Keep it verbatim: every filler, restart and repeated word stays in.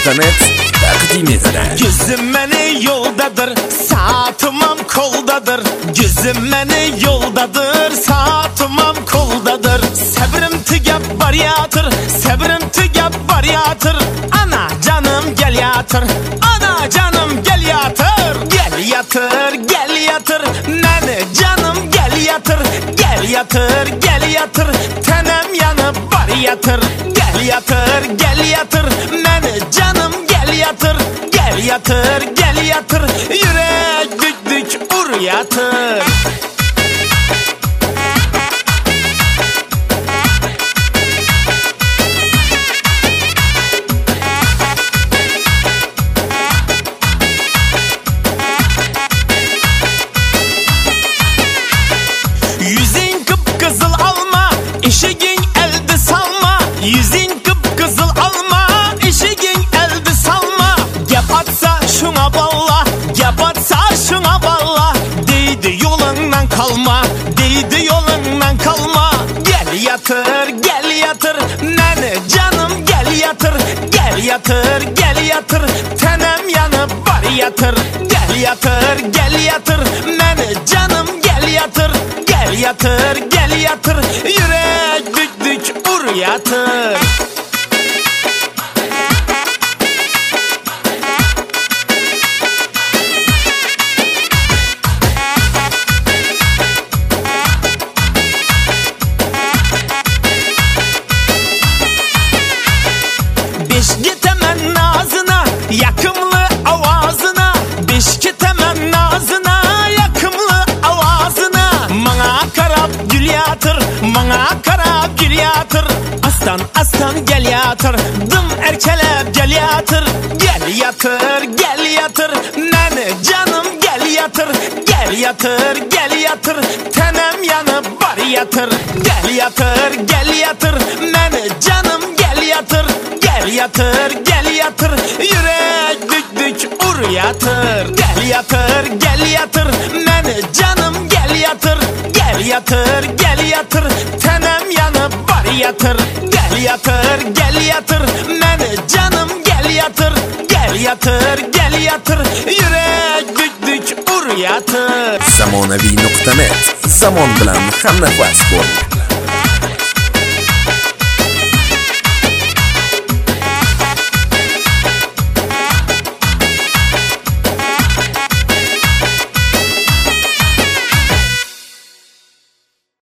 nokta net taqdim etadi. Gözüm meni yoldadır, saatimam koldadır. Gözüm meni yoldadır, saatimam koldadır. Sabrim tugab boryatır, sabrim tugab boryatır. Ana canım gel yatır, ana canım gel yatır. Gel yatır, gel yatır, meni canım gel yatır. Gel yatır, gel yatır, tenem yanıp var yatır. Gel yatır, gel yatır, meni canım gel yatır. Gel yatır, gel yatır, yürek dük dük ur yatır. Yüzün kıpkızıl alma, eşigin elde salma. Yüzün kıpkızıl alma, eşigin elde salma. Gep atsa şuna balla, gep atsa şuna balla. Deydi yolundan kalma, deydi yolundan kalma. Gel yatır, gel yatır, meni canım gel yatır. Gel yatır, gel yatır, tenem yanıp var yatır. Gel yatır, gel yatır, meni canım gel yatır. Gel yatır, gel yatır, yürek dük dük ur yatır. Beş gitemen nazına, yakımlı avazına. Beş gitemen nazına, yakımlı avazına. Mana karab gül yatır, mana karab gül yatır. Aslan aslan gel yatır, dım erkelep gel yatır. Gel yatır, gel yatır, meni canım gel yatır. Gel yatır, gel yatır, tenem yanıp var yatır. Gel yatır, gel yatır, meni canım gel yatır. Gel yatır, gel yatır, yürek dük dük ur yatır. Gel yatır, gel yatır, meni canım gel yatır. Gel yatır, gel yatır, tenem yanıp var yatır. Gel yatır, gel yatır, meni canım gel yatır. Gel yatır, gel yatır, yürek dük dük ur yatır. zamonaviy nokta net, zamon bilan hamnafas bo'ling.